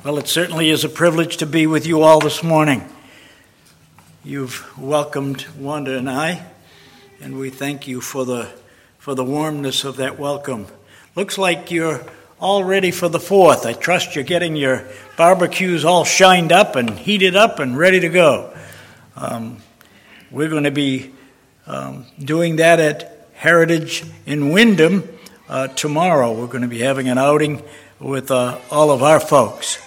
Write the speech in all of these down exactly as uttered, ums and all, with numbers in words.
Well, it certainly is a privilege to be with you all this morning. You've welcomed Wanda and I, and we thank you for the for the warmness of that welcome. Looks like you're all ready for the fourth. I trust you're getting your barbecues all shined up and heated up and ready to go. Um, we're going to be um, doing that at Heritage in Windham uh, tomorrow. We're going to be having an outing with uh, all of our folks.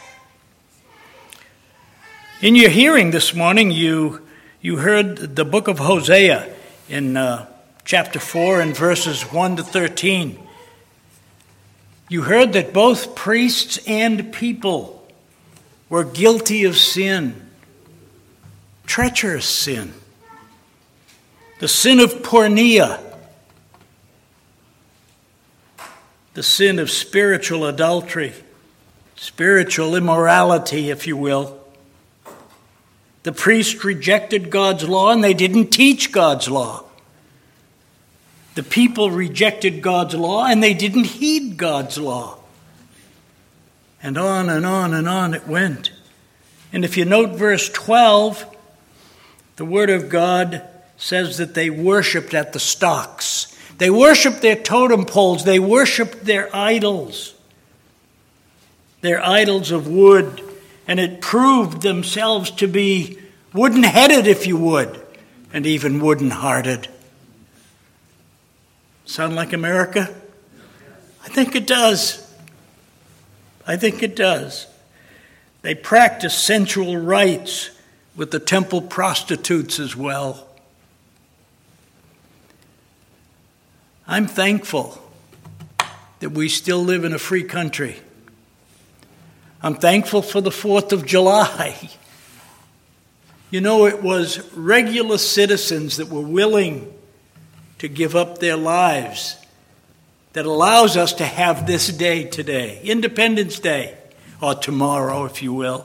In your hearing this morning, you you heard the book of Hosea in uh, chapter four and verses one to thirteen. You heard that both priests and people were guilty of sin, treacherous sin, the sin of porneia, the sin of spiritual adultery, spiritual immorality, if you will. The priests rejected God's law and they didn't teach God's law. The people rejected God's law and they didn't heed God's law. And on and on and on it went. And if you note verse twelve, the Word of God says that they worshipped at the stocks. They worshipped their totem poles. They worshipped their idols. Their idols of wood. And it proved themselves to be wooden-headed, if you would, and even wooden-hearted. Sound like America? I think it does. I think it does. They practice sensual rites with the temple prostitutes as well. I'm thankful that we still live in a free country. I'm thankful for the fourth of July. You know, it was regular citizens that were willing to give up their lives that allows us to have this day today, Independence Day, or tomorrow, if you will.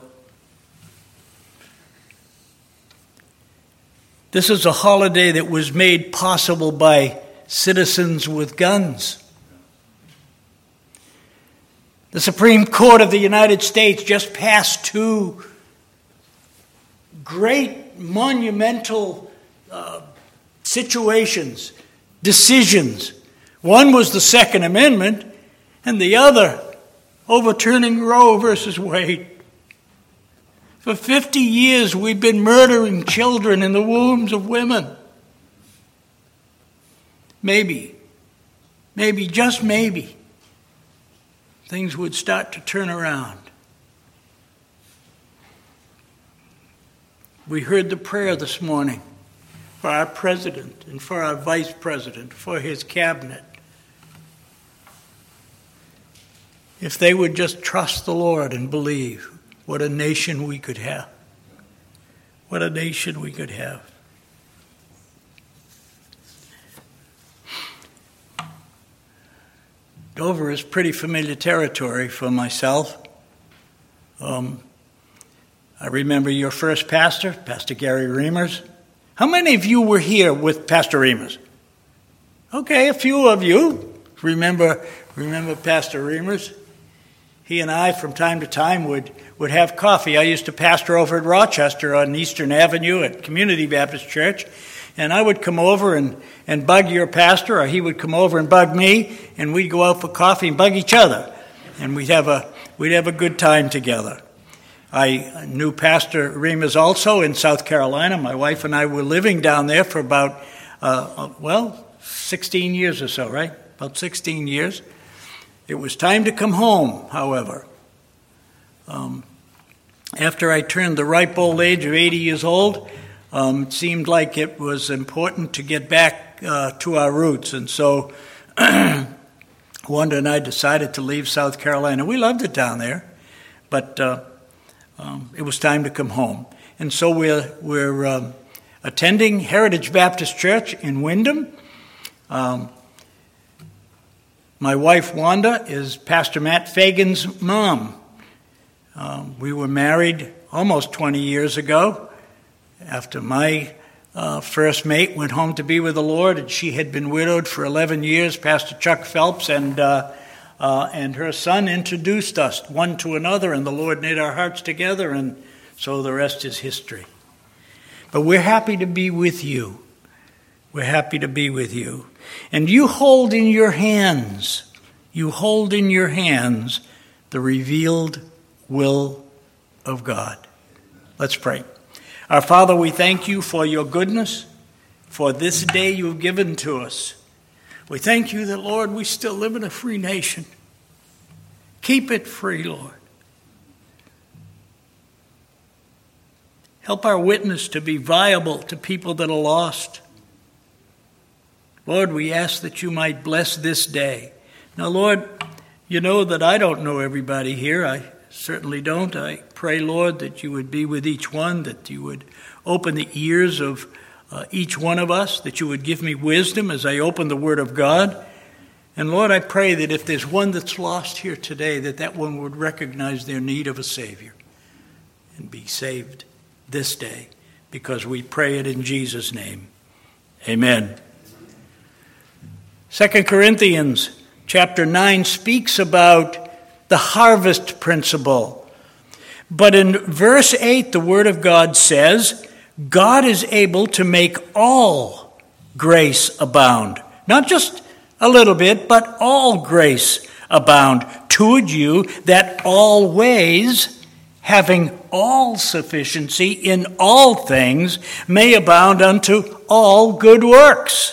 This is a holiday that was made possible by citizens with guns. The Supreme Court of the United States just passed two great monumental uh, situations, decisions. One was the Second Amendment, and the other overturning Roe versus Wade. For fifty years, we've been murdering children in the wombs of women. Maybe, maybe, just maybe, things would start to turn around. We heard the prayer this morning for our president and for our vice president, for his cabinet. If they would just trust the Lord and believe, what a nation we could have. What a nation we could have. Dover is pretty familiar territory for myself. Um, I remember your first pastor, Pastor Gary Reimers. How many of you were here with Pastor Reimers? Okay, a few of you remember remember Pastor Reimers. He and I, from time to time, would, would have coffee. I used to pastor over at Rochester on Eastern Avenue at Community Baptist Church. And I would come over and, and bug your pastor, or he would come over and bug me, and we'd go out for coffee and bug each other. And we'd have a we'd have a good time together. I knew Pastor Reimers also in South Carolina. My wife and I were living down there for about, uh, well, sixteen years or so, right? About sixteen years. It was time to come home, however. Um, after I turned the ripe old age of eighty years old, Um, it seemed like it was important to get back uh, to our roots. And so Wanda and I decided to leave South Carolina. We loved it down there, but uh, um, it was time to come home. And so we're, we're um, attending Heritage Baptist Church in Windham. Um, my wife, Wanda, is Pastor Matt Fagan's mom. Um, we were married almost twenty years ago. After my uh, first mate went home to be with the Lord, and she had been widowed for eleven years, Pastor Chuck Phelps and uh, uh, and her son introduced us one to another, and the Lord knit our hearts together, and so the rest is history. But we're happy to be with you. We're happy to be with you. And you hold in your hands, you hold in your hands the revealed will of God. Let's pray. Our Father, we thank you for your goodness, for this day you've given to us. We thank you that, Lord, we still live in a free nation. Keep it free, Lord. Help our witness to be viable to people that are lost. Lord, we ask that you might bless this day. Now, Lord, you know that I don't know everybody here. I certainly don't. I pray, Lord, that you would be with each one, that you would open the ears of uh, each one of us, that you would give me wisdom as I open the Word of God. And, Lord, I pray that if there's one that's lost here today, that that one would recognize their need of a Savior and be saved this day, because we pray it in Jesus' name. Amen. Second Corinthians chapter nine speaks about the harvest principle. But in verse eight, the Word of God says, God is able to make all grace abound. Not just a little bit, but all grace abound toward you, that always, having all sufficiency in all things, may abound unto all good works.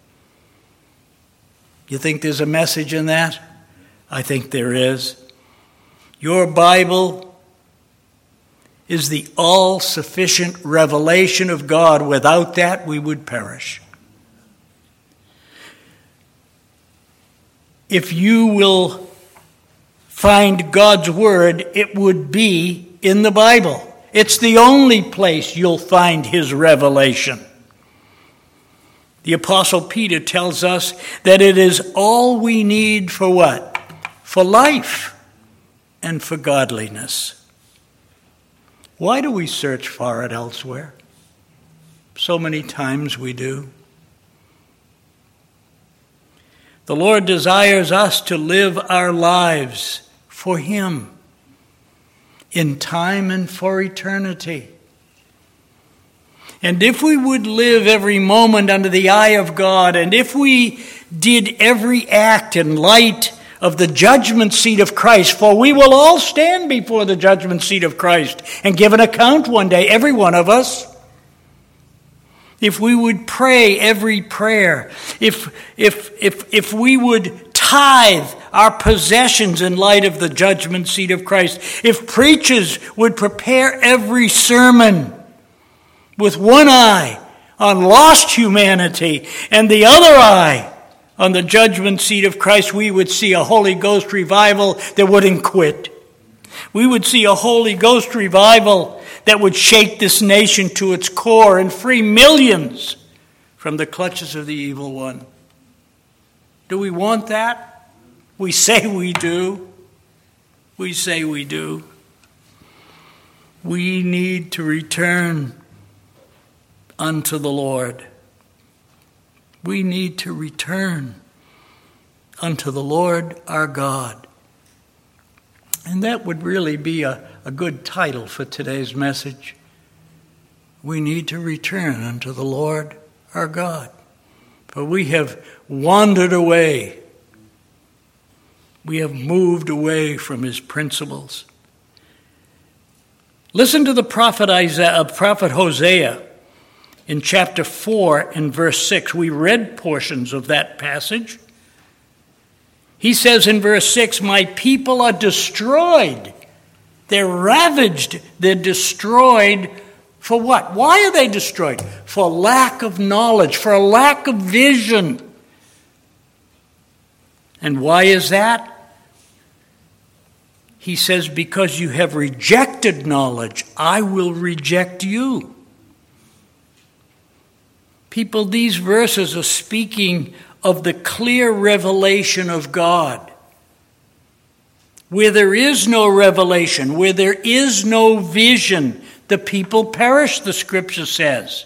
You think there's a message in that? I think there is. Your Bible is the all-sufficient revelation of God. Without that, we would perish. If you will find God's Word, it would be in the Bible. It's the only place you'll find His revelation. The Apostle Peter tells us that it is all we need for what? For life and for godliness. Why do we search for it elsewhere? So many times we do. The Lord desires us to live our lives for Him in time and for eternity. And if we would live every moment under the eye of God, and if we did every act in light of the judgment seat of Christ, for we will all stand before the judgment seat of Christ and give an account one day, every one of us. If we would pray every prayer, if if if if we would tithe our possessions in light of the judgment seat of Christ, if preachers would prepare every sermon with one eye on lost humanity and the other eye on the judgment seat of Christ, we would see a Holy Ghost revival that wouldn't quit. We would see a Holy Ghost revival that would shake this nation to its core and free millions from the clutches of the evil one. Do we want that? We say we do. We say we do. We need to return unto the Lord. We need to return unto the Lord our God. And that would really be a, a good title for today's message. We need to return unto the Lord our God. For we have wandered away. We have moved away from His principles. Listen to the prophet Isaiah, uh, prophet Hosea in chapter four and verse six. We read portions of that passage. He says in verse six, "My people are destroyed. They're ravaged. They're destroyed for what? Why are they destroyed? For lack of knowledge, for a lack of vision. And why is that? He says, because you have rejected knowledge, I will reject you." People, these verses are speaking of the clear revelation of God. Where there is no revelation, where there is no vision, the people perish, the Scripture says.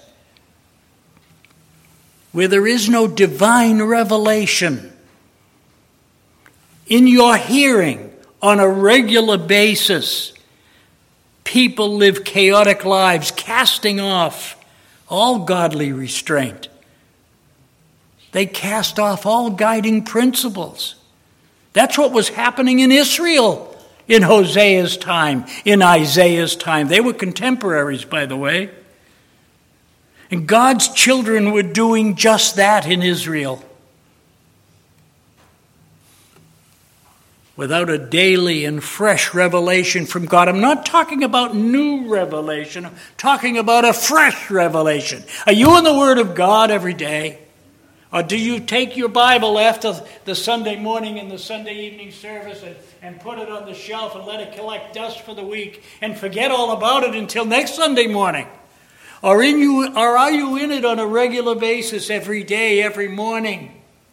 Where there is no divine revelation, In your hearing, on a regular basis, people live chaotic lives, casting off all godly restraint. They cast off all guiding principles. That's what was happening in Israel in Hosea's time, in Isaiah's time. They were contemporaries, by the way. And God's children were doing just that in Israel. Without a daily and fresh revelation from God. I'm not talking about new revelation. I'm talking about a fresh revelation. Are you in the Word of God every day? Or do you take your Bible after the Sunday morning and the Sunday evening service and, and put it on the shelf and let it collect dust for the week and forget all about it until next Sunday morning? Or, in you, or are you in it on a regular basis every day, every morning?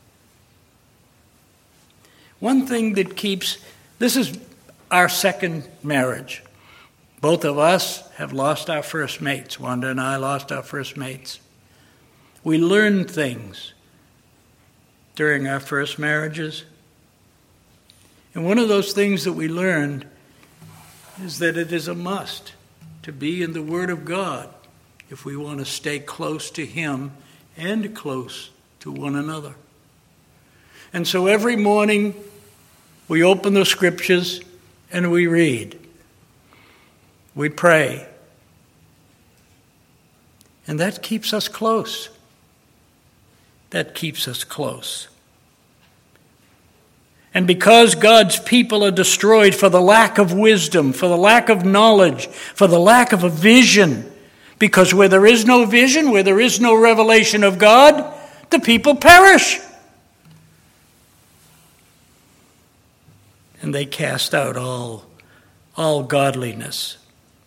One thing that keeps, this is our second marriage. Both of us have lost our first mates. Wanda and I lost our first mates. We learned things during our first marriages. And one of those things that we learned is that it is a must to be in the Word of God if we want to stay close to Him and close to one another. And so every morning we open the Scriptures and we read. We pray. And that keeps us close. That keeps us close. And because God's people are destroyed for the lack of wisdom, for the lack of knowledge, for the lack of a vision, because where there is no vision, where there is no revelation of God, the people perish. And they cast out all, all godliness.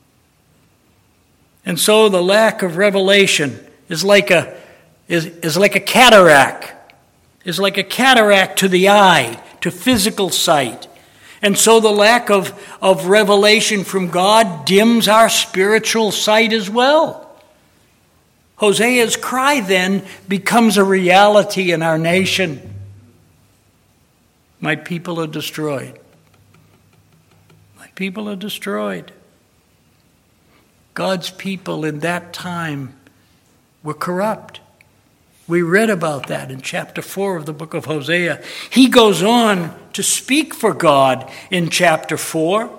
And so the lack of revelation is like a is, is like a cataract. Is like a cataract to the eye, to physical sight. And so the lack of, of revelation from God dims our spiritual sight as well. Hosea's cry then becomes a reality in our nation. My people are destroyed. My people are destroyed. God's people in that time were corrupt. We read about that in chapter four of the book of Hosea. He goes on to speak for God in chapter four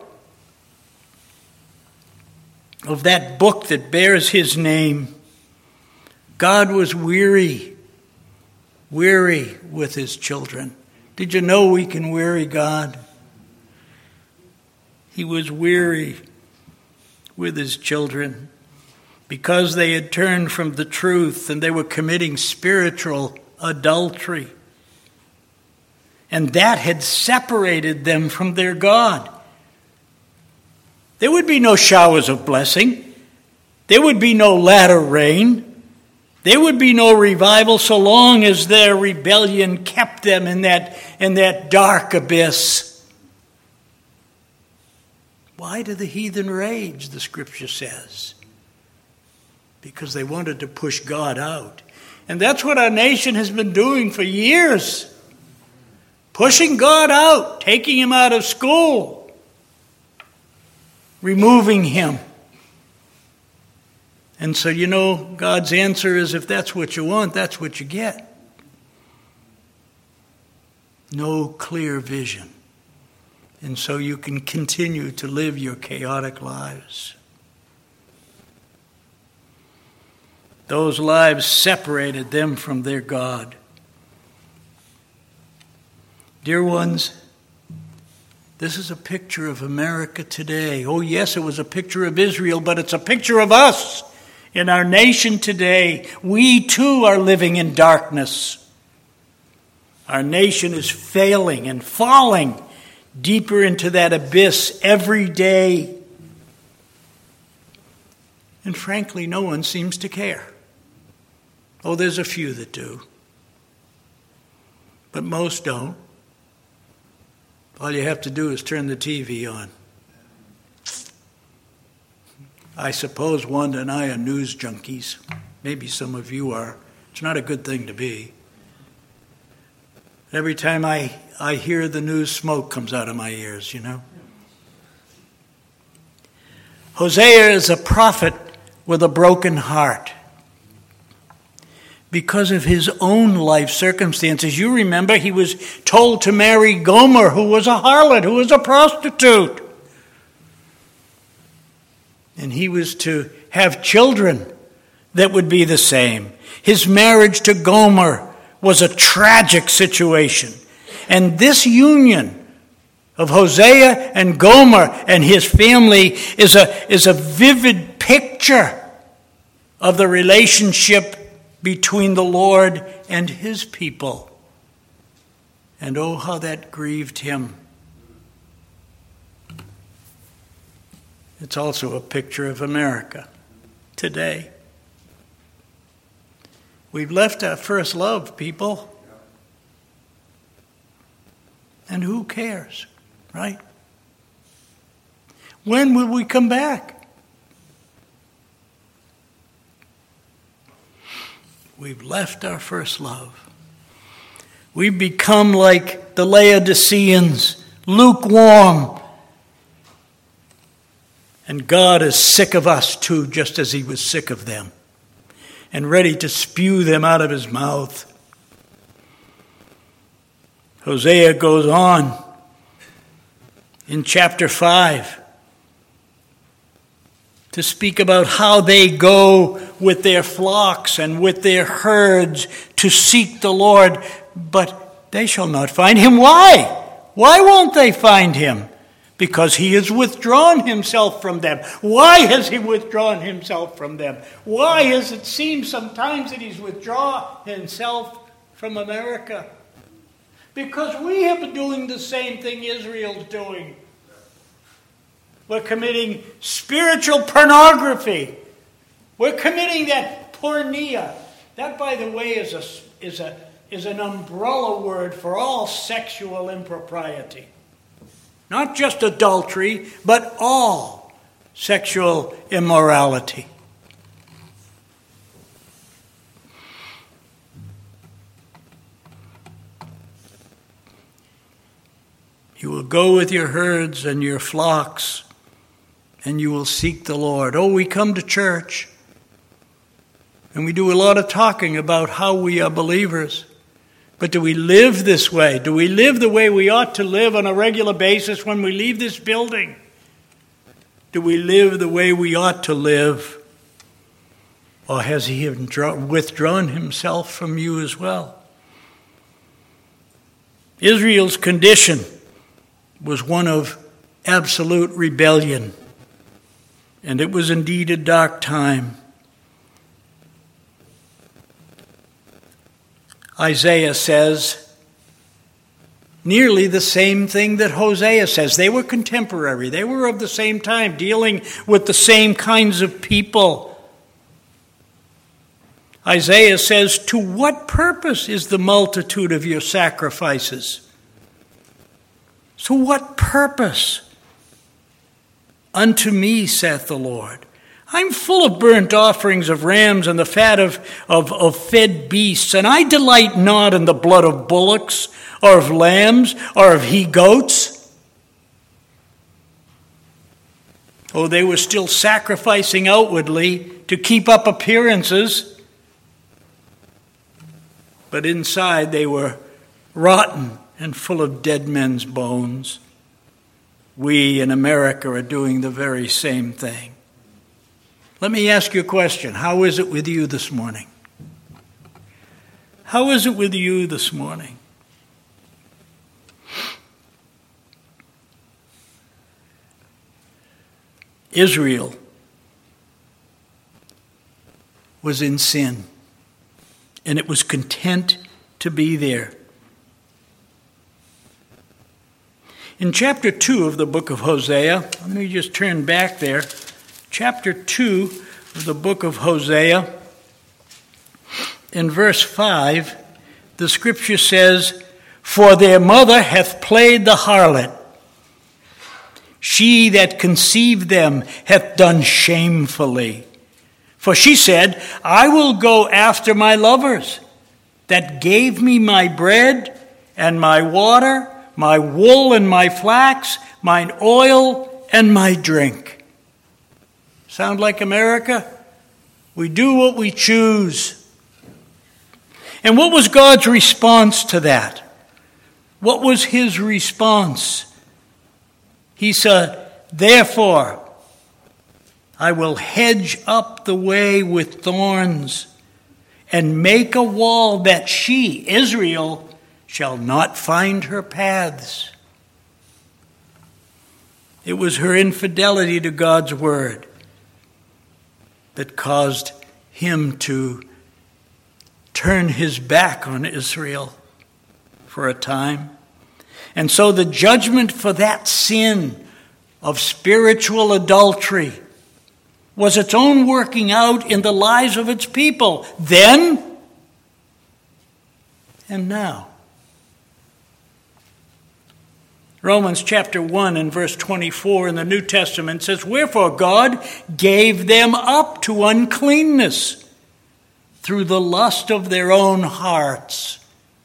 of that book that bears his name. God was weary, weary with his children. Did you know we can weary God? He was weary with his children because they had turned from the truth and they were committing spiritual adultery. And that had separated them from their God. There would be no showers of blessing. There would be no latter rain. There would be no revival so long as their rebellion kept them in that, in that dark abyss. Why do the heathen rage, the scripture says? Because they wanted to push God out. And that's what our nation has been doing for years. Pushing God out, taking him out of school, removing him. And so, you know, God's answer is if that's what you want, that's what you get. No clear vision. And so you can continue to live your chaotic lives. Those lives separated them from their God. Dear ones, this is a picture of America today. Oh, yes, it was a picture of Israel, but it's a picture of us in our nation today. We, too, are living in darkness. Our nation is failing and falling deeper into that abyss every day. And frankly, no one seems to care. Oh, there's a few that do. But most don't. All you have to do is turn the T V on. I suppose Wanda and I are news junkies. Maybe some of you are. It's not a good thing to be. Every time I, I hear the news, smoke comes out of my ears, you know. Hosea is a prophet with a broken heart. Because of his own life circumstances. You remember he was told to marry Gomer, who was a harlot, who was a prostitute. And he was to have children that would be the same. His marriage to Gomer was a tragic situation. And this union of Hosea and Gomer and his family is a, is a vivid picture of the relationship between the Lord and his people. And oh, how that grieved him. It's also a picture of America today. We've left our first love, people. And who cares, right? When will we come back? We've left our first love. We've become like the Laodiceans, lukewarm. And God is sick of us too, just as he was sick of them, and ready to spew them out of his mouth. Hosea goes on in chapter five to speak about how they go with their flocks and with their herds to seek the Lord, but they shall not find him. Why? Why won't they find him? Because he has withdrawn himself from them. Why has he withdrawn himself from them? Why does it seem sometimes that he's withdrawn himself from America? Because we have been doing the same thing Israel's doing. We're committing spiritual pornography. We're committing that porneia. That, by the way, is a, is a, is an umbrella word for all sexual impropriety. Not just adultery, but all sexual immorality. You will go with your herds and your flocks, and you will seek the Lord. Oh, we come to church, and we do a lot of talking about how we are believers. But do we live this way? Do we live the way we ought to live on a regular basis when we leave this building? Do we live the way we ought to live? Or has he withdrawn himself from you as well? Israel's condition was one of absolute rebellion. And it was indeed a dark time. Isaiah says nearly the same thing that Hosea says. They were contemporary. They were of the same time, dealing with the same kinds of people. Isaiah says, "To what purpose is the multitude of your sacrifices?" To what purpose? Unto me, saith the Lord. I'm full of burnt offerings of rams and the fat of, of, of fed beasts, and I delight not in the blood of bullocks or of lambs or of he-goats. Oh, they were still sacrificing outwardly to keep up appearances, but inside they were rotten and full of dead men's bones. We in America are doing the very same thing. Let me ask you a question. How is it with you this morning? How is it with you this morning? Israel was in sin, and it was content to be there. In chapter two of the book of Hosea, let me just turn back there. Chapter two of the book of Hosea, in verse five, the scripture says, "For their mother hath played the harlot. She that conceived them hath done shamefully. For she said, I will go after my lovers, that gave me my bread and my water, my wool and my flax, mine oil and my drink. Sound like America? We do what we choose. And what was God's response to that? What was his response? He said, therefore, I will hedge up the way with thorns and make a wall that she, Israel, shall not find her paths. It was her infidelity to God's word that caused him to turn his back on Israel for a time. And so the judgment for that sin of spiritual adultery was its own working out in the lives of its people then and now. Romans chapter one and verse twenty-four in the New Testament says, wherefore God gave them up to uncleanness through the lust of their own hearts.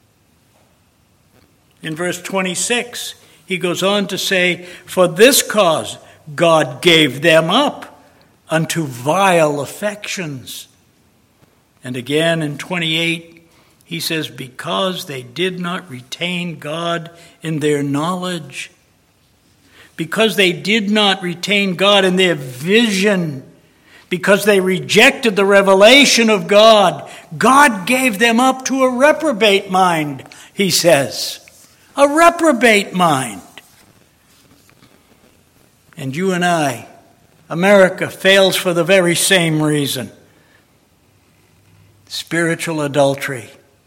In verse twenty-six, he goes on to say, for this cause God gave them up unto vile affections. And again in twenty-eight, he says, because they did not retain God in their knowledge, because they did not retain God in their vision, because they rejected the revelation of God, God gave them up to a reprobate mind, he says. A reprobate mind. And you and I, America, fails for the very same reason. Spiritual adultery.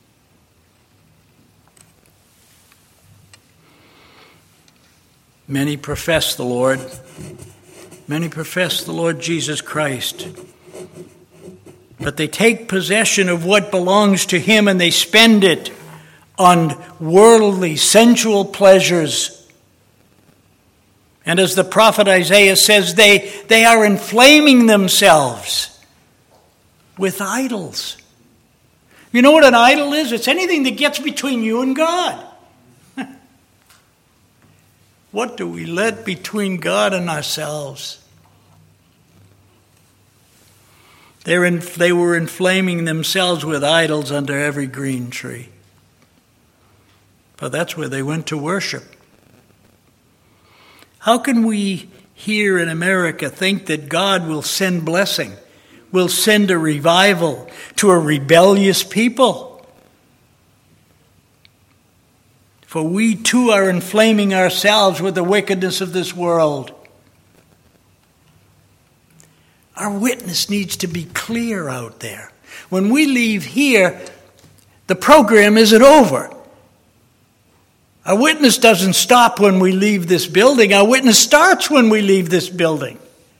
Many profess the Lord. Many profess the Lord Jesus Christ. But they take possession of what belongs to him and they spend it on worldly, sensual pleasures. And as the prophet Isaiah says, they, they are inflaming themselves with idols. You know what an idol is? It's anything that gets between you and God. What do we let between God and ourselves? They're in, they were inflaming themselves with idols under every green tree. But that's where they went to worship. How can we here in America think that God will send blessing, will send a revival to a rebellious people? For we too are inflaming ourselves with the wickedness of this world. Our witness needs to be clear out there. When we leave here, the program isn't over. Our witness doesn't stop when we leave this building. Our witness starts when we leave this building.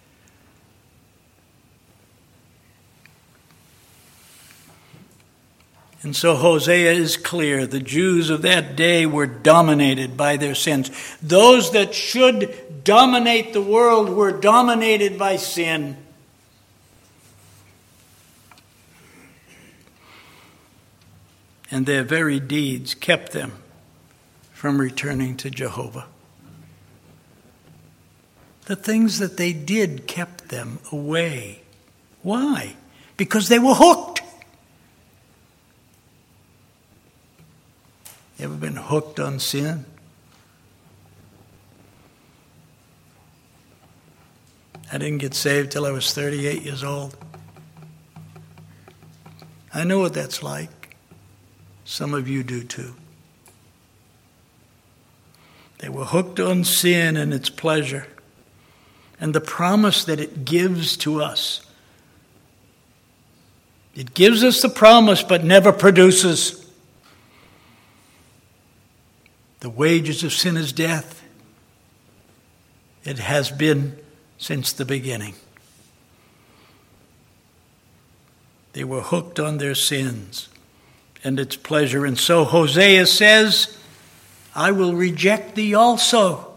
And so Hosea is clear. The Jews of that day were dominated by their sins. Those that should dominate the world were dominated by sin. And their very deeds kept them from returning to Jehovah. The things that they did kept them away. Why? Because they were hooked. You ever been hooked on sin? I didn't get saved till I was thirty-eight years old. I know what that's like. Some of you do too. They were hooked on sin and its pleasure and the promise that it gives to us. It gives us the promise but never produces. The wages of sin is death. It has been since the beginning. They were hooked on their sins and its pleasure. And so Hosea says, I will reject thee also.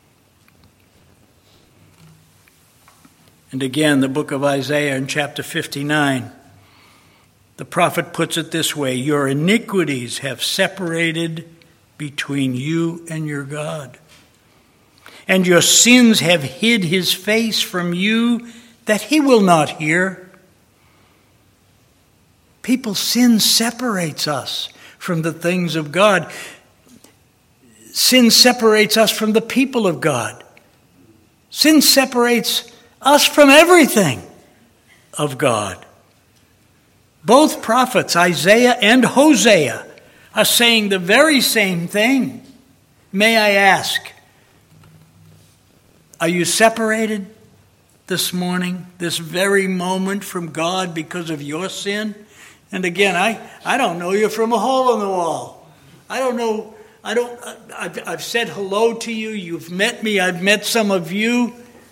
And again, the book of Isaiah in chapter fifty-nine, the prophet puts it this way, your iniquities have separated between you and your God. And your sins have hid his face from you that he will not hear. People's sin separates us from the things of God. Sin separates us from the people of God. Sin separates us from everything of God. Both prophets, Isaiah and Hosea, are saying the very same thing. May I ask, are you separated this morning, this very moment from God because of your sin? And again, I, I don't know you from a hole in the wall. I don't know, I don't, I've, I've said hello to you, you've met me, I've met some of you.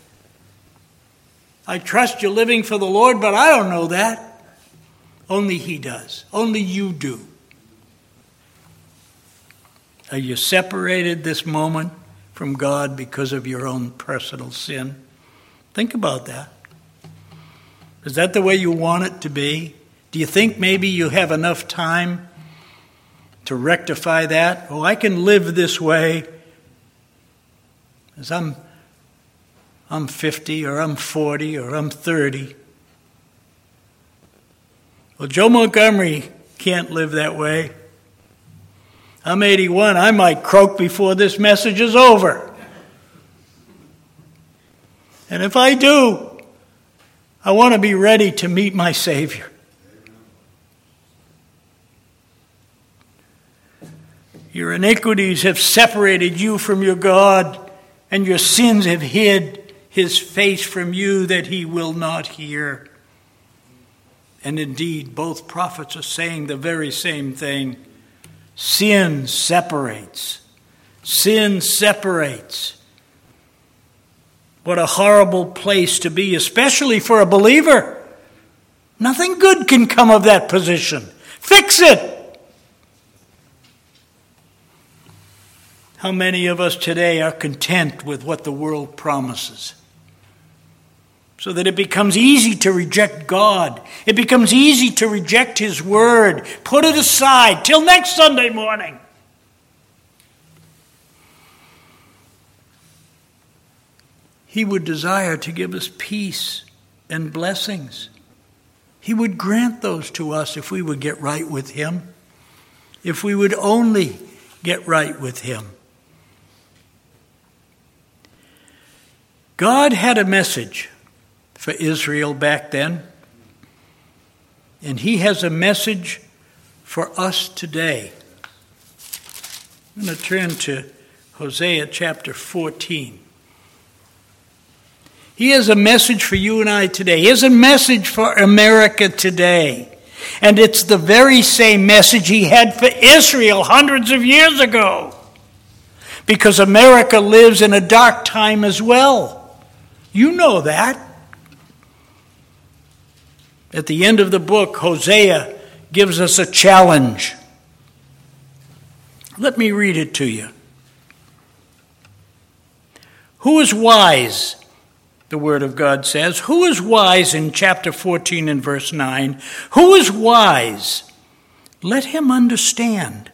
I trust you're living for the Lord, but I don't know that. Only he does. Only you do. Are you separated this moment from God because of your own personal sin? Think about that. Is that the way you want it to be? Do you think maybe you have enough time to rectify that? Oh, I can live this way as I'm, I'm fifty or I'm forty or I'm thirty. Well, Joe Montgomery can't live that way. I'm eighty-one. I might croak before this message is over. And if I do, I want to be ready to meet my Savior. Your iniquities have separated you from your God, and your sins have hid his face from you that he will not hear. And indeed, both prophets are saying the very same thing. Sin separates. Sin separates. What a horrible place to be, especially for a believer. Nothing good can come of that position. Fix it. How many of us today are content with what the world promises? So that it becomes easy to reject God. It becomes easy to reject his word. Put it aside till next Sunday morning. He would desire to give us peace and blessings. He would grant those to us if we would get right with him. If we would only get right with him. God had a message for Israel back then. And he has a message for us today. I'm going to turn to Hosea chapter fourteen. He has a message for you and I today. He has a message for America today. And it's the very same message he had for Israel hundreds of years ago. Because America lives in a dark time as well. You know that. At the end of the book, Hosea gives us a challenge. Let me read it to you. Who is wise? The word of God says. Who is wise in chapter fourteen and verse nine? Who is wise? Let him understand.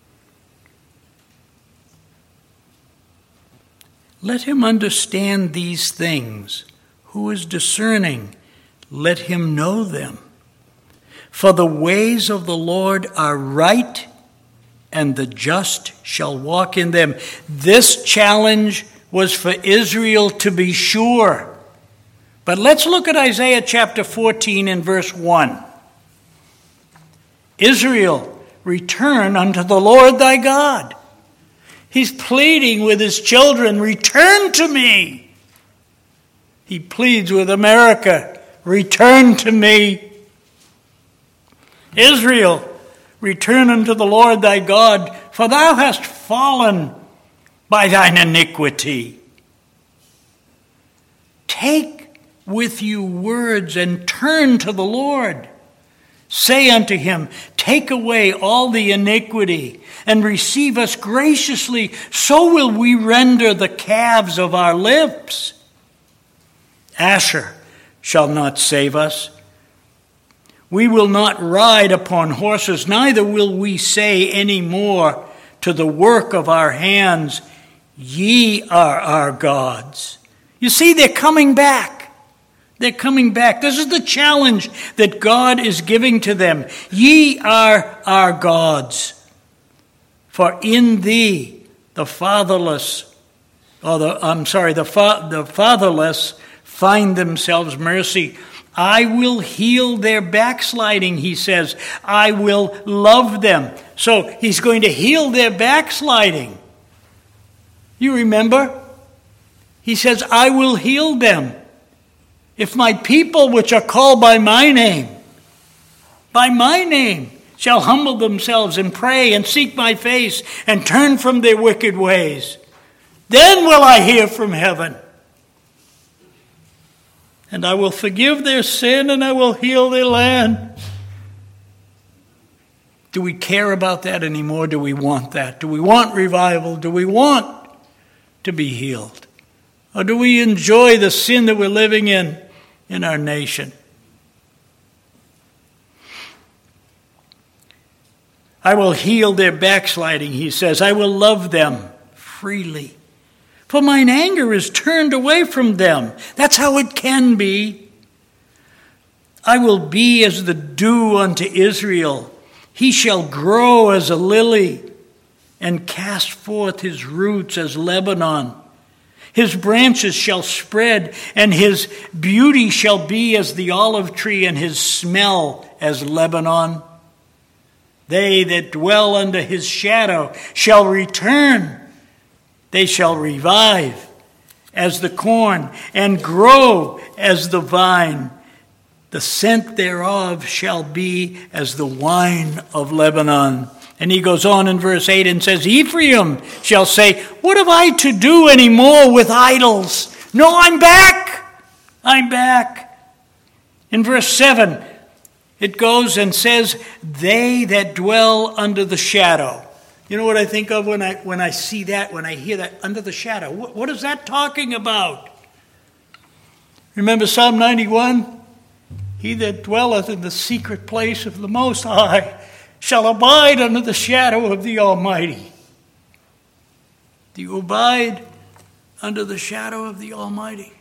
Let him understand these things. Who is discerning? Let him know them. For the ways of the Lord are right, and the just shall walk in them. This challenge was for Israel to be sure. But let's look at Isaiah chapter fourteen and verse one. Israel, return unto the Lord thy God. He's pleading with his children, return to me. He pleads with America, return to me. Israel, return unto the Lord thy God, for thou hast fallen by thine iniquity. Take with you words and turn to the Lord. Say unto him, take away all the iniquity and receive us graciously, so will we render the calves of our lips. Asher shall not save us. We will not ride upon horses, neither will we say any more, to the work of our hands. Ye are our gods. You see, they're coming back. They're coming back. This is the challenge that God is giving to them. Ye are our gods. For in thee the fatherless, or the, I'm sorry, the, fa- the fatherless find themselves mercy. I will heal their backsliding, he says. I will love them. So he's going to heal their backsliding. You remember? He says, I will heal them. If my people, which are called by my name, by my name, shall humble themselves and pray and seek my face and turn from their wicked ways, then will I hear from heaven. And I will forgive their sin and I will heal their land. Do we care about that anymore? Do we want that? Do we want revival? Do we want to be healed? Or do we enjoy the sin that we're living in in our nation? I will heal their backsliding, he says. I will love them freely. For mine anger is turned away from them. That's how it can be. I will be as the dew unto Israel. He shall grow as a lily and cast forth his roots as Lebanon. His branches shall spread, and his beauty shall be as the olive tree, and his smell as Lebanon. They that dwell under his shadow shall return. They shall revive as the corn, and grow as the vine. The scent thereof shall be as the wine of Lebanon. And he goes on in verse eight and says, Ephraim shall say, what have I to do any more with idols? No, I'm back. I'm back. In verse seven, it goes and says, they that dwell under the shadow. You know what I think of when I when I see that, when I hear that, under the shadow? What, what is that talking about? Remember Psalm ninety-one? He that dwelleth in the secret place of the Most High shall abide under the shadow of the Almighty. Do you abide under the shadow of the Almighty?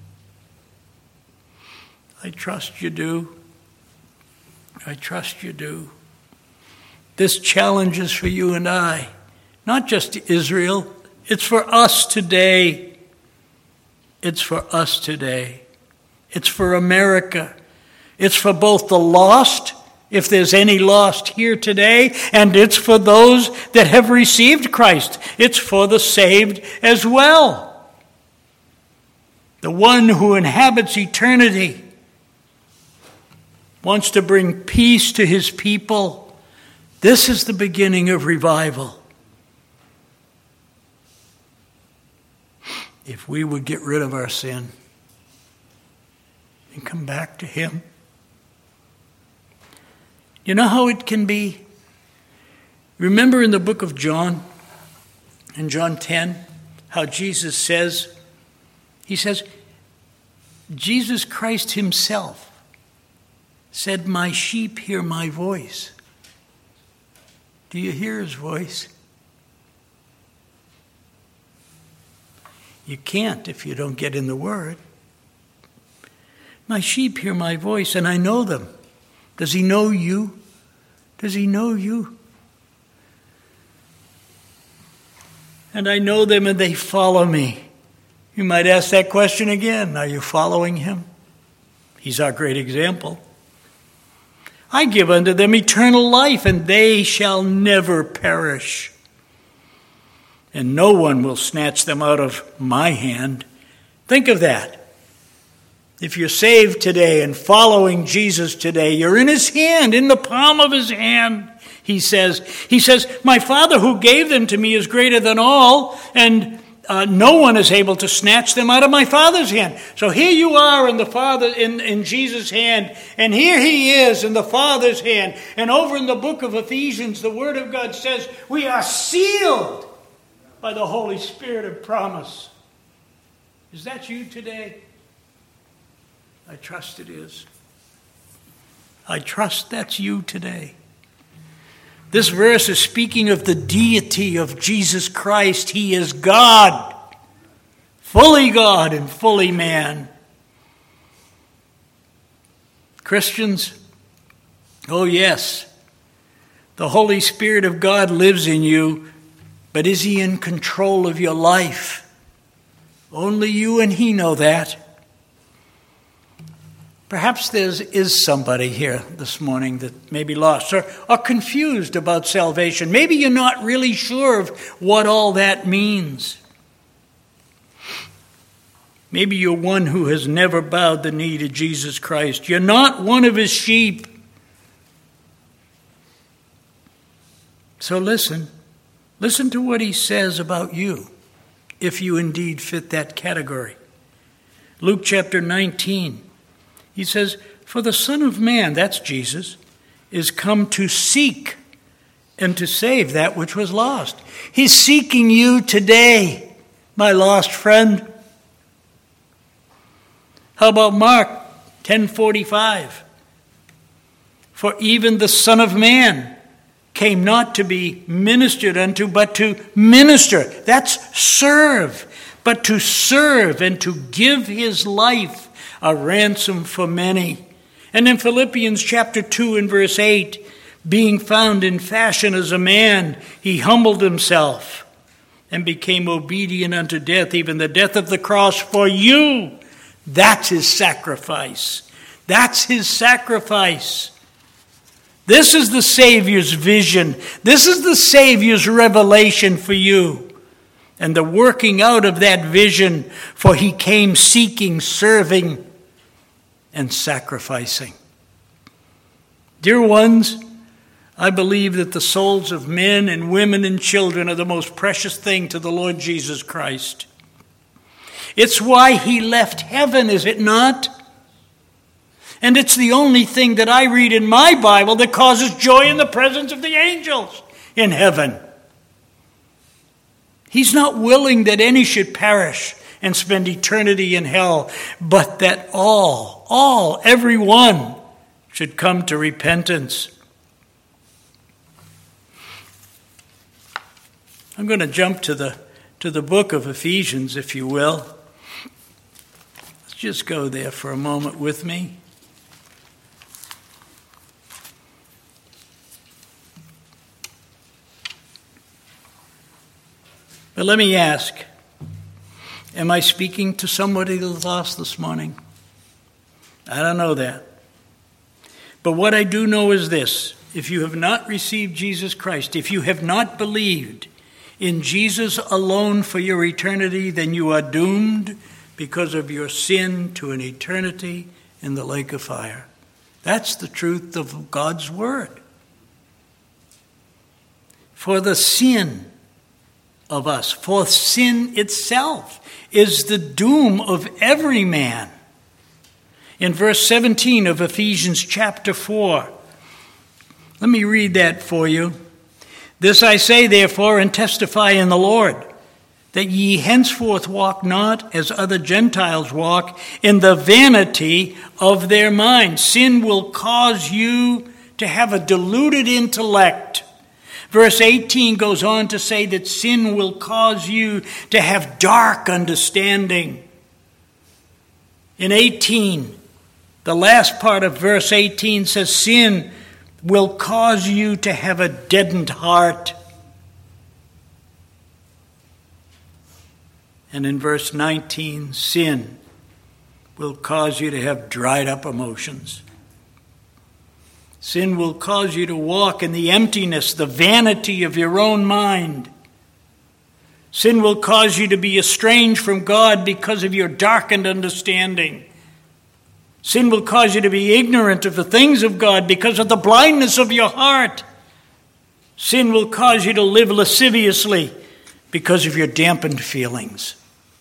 I trust you do. I trust you do. This challenge is for you and I, not just Israel. It's for us today. It's for us today. It's for America. It's for both the lost, if there's any lost here today, and it's for those that have received Christ. It's for the saved as well. The one who inhabits eternity wants to bring peace to his people. This is the beginning of revival. If we would get rid of our sin and come back to him. You know how it can be? Remember in the book of John, in John ten, how Jesus says, he says, Jesus Christ himself said, my sheep hear my voice. Do you hear his voice? You can't if you don't get in the Word. My sheep hear my voice, and I know them. Does he know you? Does he know you? And I know them, and they follow me. You might ask that question again. Are you following him? He's our great example. I give unto them eternal life, and they shall never perish. And no one will snatch them out of my hand. Think of that. If you're saved today and following Jesus today, you're in his hand, in the palm of his hand, he says. He says, my Father who gave them to me is greater than all, and uh, no one is able to snatch them out of my Father's hand. So here you are in the Father, in, in Jesus' hand, and here he is in the Father's hand. And over in the book of Ephesians, the Word of God says, we are sealed by the Holy Spirit of promise. Is that you today? I trust it is. I trust that's you today. This verse is speaking of the deity of Jesus Christ. He is God, fully God and fully man. Christians, oh yes, the Holy Spirit of God lives in you, but is He in control of your life? Only you and He know that. Perhaps there is somebody here this morning that may be lost or, or confused about salvation. Maybe you're not really sure of what all that means. Maybe you're one who has never bowed the knee to Jesus Christ. You're not one of His sheep. So listen. Listen to what He says about you, if you indeed fit that category. Luke chapter nineteen. He says, "For the Son of Man," that's Jesus, "is come to seek and to save that which was lost." He's seeking you today, my lost friend. How about Mark ten forty-five? "For even the Son of Man came not to be ministered unto, but to minister." That's serve. But to serve and to give His life a ransom for many. And in Philippians chapter two and verse eight, "Being found in fashion as a man, He humbled Himself and became obedient unto death, even the death of the cross for you." That's His sacrifice. That's His sacrifice. This is the Savior's vision. This is the Savior's revelation for you. And the working out of that vision, for He came seeking, serving, and sacrificing. Dear ones, I believe that the souls of men and women and children are the most precious thing to the Lord Jesus Christ. It's why He left heaven, is it not? And it's the only thing that I read in my Bible that causes joy in the presence of the angels in heaven. He's not willing that any should perish and spend eternity in hell, but that all, all, everyone should come to repentance. I'm going to jump to the to the book of Ephesians, if you will. Let's just go there for a moment with me. But let me ask, am I speaking to somebody that's lost this morning? I don't know that. But what I do know is this: if you have not received Jesus Christ, if you have not believed in Jesus alone for your eternity, then you are doomed because of your sin to an eternity in the lake of fire. That's the truth of God's word. For the sin of us, for sin itself is the doom of every man. In verse seventeen of Ephesians chapter four, let me read that for you. "This I say, therefore, and testify in the Lord, that ye henceforth walk not as other Gentiles walk, in the vanity of their mind." Sin will cause you to have a deluded intellect. Verse eighteen goes on to say that sin will cause you to have dark understanding. In eighteen, the last part of verse eighteen says sin will cause you to have a deadened heart. And in verse nineteen, sin will cause you to have dried up emotions. Sin will cause you to walk in the emptiness, the vanity of your own mind. Sin will cause you to be estranged from God because of your darkened understanding. Sin will cause you to be ignorant of the things of God because of the blindness of your heart. Sin will cause you to live lasciviously because of your dampened feelings.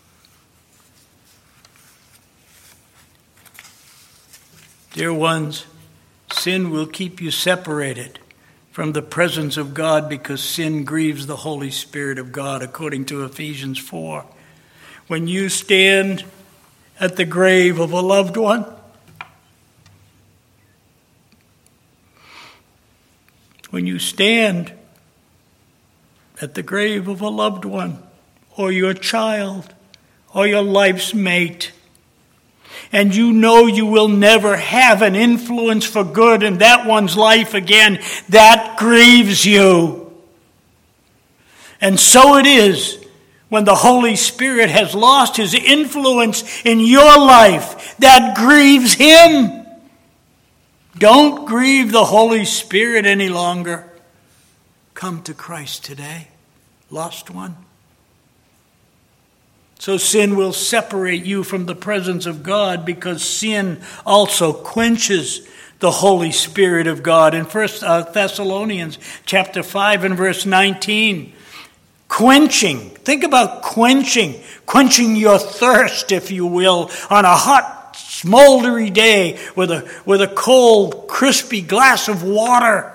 Dear ones, sin will keep you separated from the presence of God because sin grieves the Holy Spirit of God, according to Ephesians four. When you stand at the grave of a loved one, when you stand at the grave of a loved one or your child or your life's mate, and you know you will never have an influence for good in that one's life again, that grieves you. And so it is when the Holy Spirit has lost his influence in your life. That grieves him. Don't grieve the Holy Spirit any longer. Come to Christ today, lost one. So sin will separate you from the presence of God, because sin also quenches the Holy Spirit of God. In First Thessalonians chapter five and verse nineteen, quenching. Think about quenching. Quenching your thirst, if you will, on a hot, smoldery day with a, with a cold, crispy glass of water.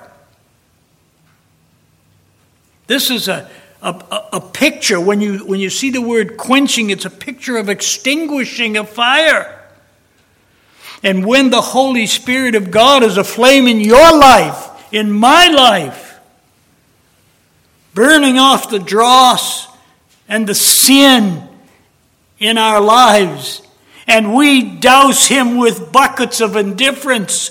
This is a A, a, a picture, when you when you see the word quenching, it's a picture of extinguishing a fire. And when the Holy Spirit of God is aflame in your life, in my life, burning off the dross and the sin in our lives, and we douse him with buckets of indifference,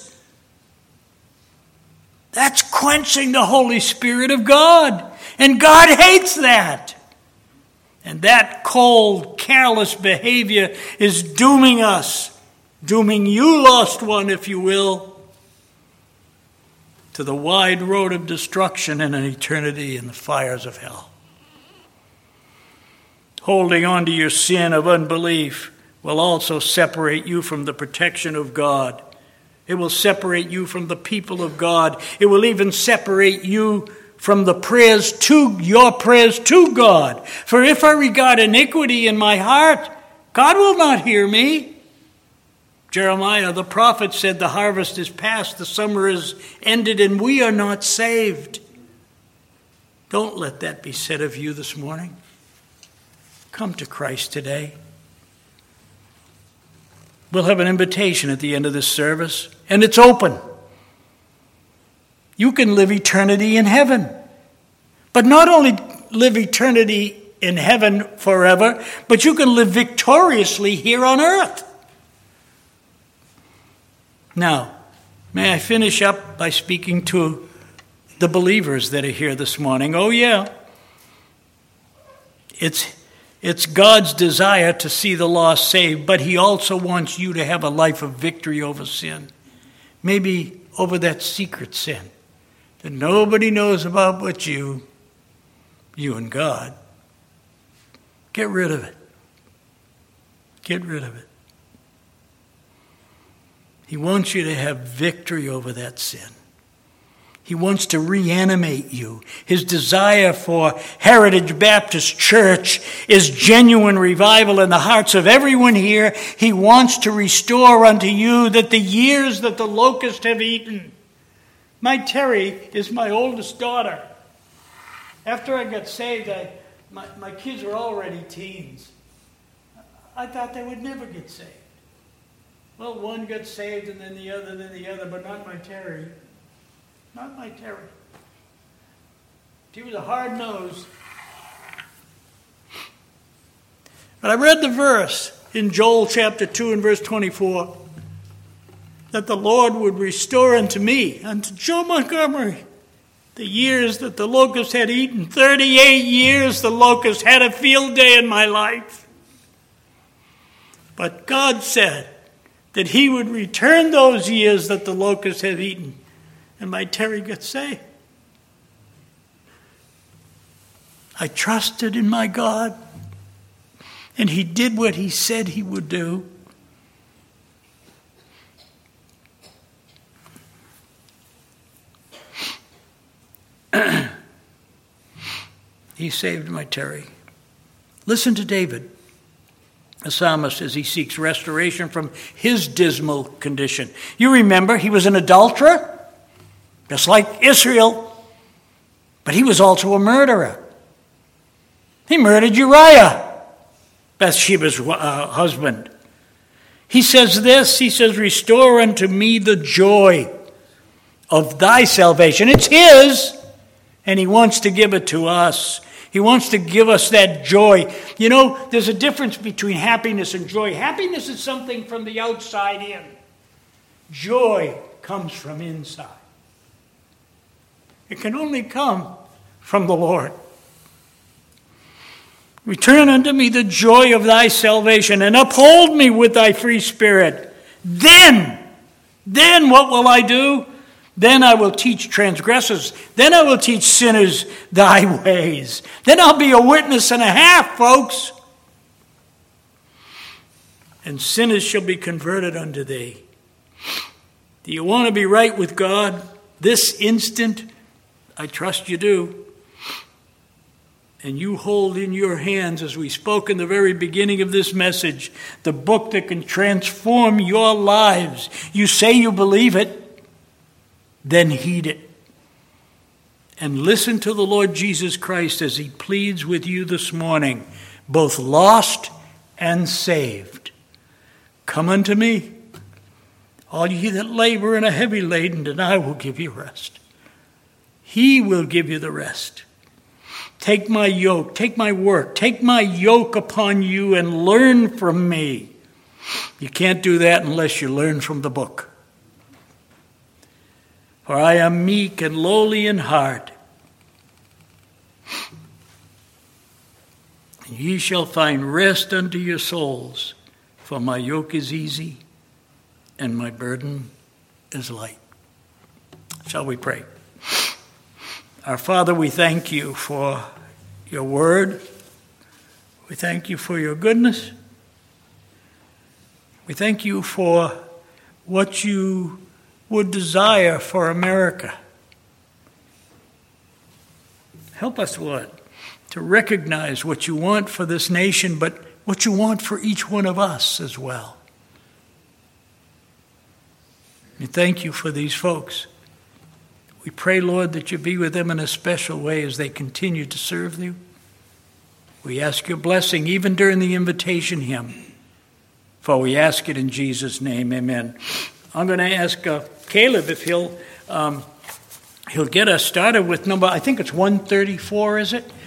that's quenching the Holy Spirit of God. And God hates that. And that cold, careless behavior is dooming us, dooming you, lost one, if you will, to the wide road of destruction and an eternity in the fires of hell. Holding on to your sin of unbelief will also separate you from the protection of God. It will separate you from the people of God. It will even separate you from the prayers to, your prayers to God. For if I regard iniquity in my heart, God will not hear me. Jeremiah the prophet said, the harvest is past, the summer is ended, and we are not saved. Don't let that be said of you this morning. Come to Christ today. We'll have an invitation at the end of this service, and it's open. You can live eternity in heaven. But not only live eternity in heaven forever, but you can live victoriously here on earth. Now, may I finish up by speaking to the believers that are here this morning. Oh yeah, it's, it's God's desire to see the lost saved, but he also wants you to have a life of victory over sin. Maybe over that secret sin that nobody knows about but you, you and God. Get rid of it. Get rid of it. He wants you to have victory over that sin. He wants to reanimate you. His desire for Heritage Baptist Church is genuine revival in the hearts of everyone here. He wants to restore unto you that the years that the locusts have eaten. My Terry is my oldest daughter. After I got saved, I, my, my kids were already teens. I thought they would never get saved. Well, one got saved and then the other, then the other, but not my Terry. Not my Terry. She was a hard nose. But I read the verse in Joel chapter two and verse twenty-four. That the Lord would restore unto me, unto Joe Montgomery, the years that the locust had eaten. thirty-eight years the locust had a field day in my life. But God said that he would return those years that the locust had eaten. And my Terry got saved. I trusted in my God, and he did what he said he would do. He saved my Terry. Listen to David, a psalmist, as he seeks restoration from his dismal condition. You remember, he was an adulterer, just like Israel, but he was also a murderer. He murdered Uriah, Bathsheba's uh, husband. He says this, he says, restore unto me the joy of thy salvation. It's his, and he wants to give it to us. He wants to give us that joy. You know, there's a difference between happiness and joy. Happiness is something from the outside in. Joy comes from inside. It can only come from the Lord. Return unto me the joy of thy salvation, and uphold me with thy free spirit. Then, then what will I do? Then I will teach transgressors. Then I will teach sinners thy ways. Then I'll be a witness and a half, folks. And sinners shall be converted unto thee. Do you want to be right with God this instant? I trust you do. And you hold in your hands, as we spoke in the very beginning of this message, the book that can transform your lives. You say you believe it. Then heed it. And listen to the Lord Jesus Christ as he pleads with you this morning, both lost and saved. Come unto me, all ye that labor and are heavy laden, and I will give you rest. He will give you the rest. Take my yoke, take my work, take my yoke upon you and learn from me. You can't do that unless you learn from the book. For I am meek and lowly in heart, and ye shall find rest unto your souls, for my yoke is easy and my burden is light. Shall we pray? Our Father, we thank you for your word. We thank you for your goodness. We thank you for what you would desire for America. Help us, Lord, to recognize what you want for this nation, but what you want for each one of us as well. And thank you for these folks. We pray, Lord, that you be with them in a special way as they continue to serve you. We ask your blessing even during the invitation hymn. For we ask it in Jesus' name, amen. I'm going to ask uh, Caleb if he'll um, he'll get us started with number, I think it's one thirty-four, is it?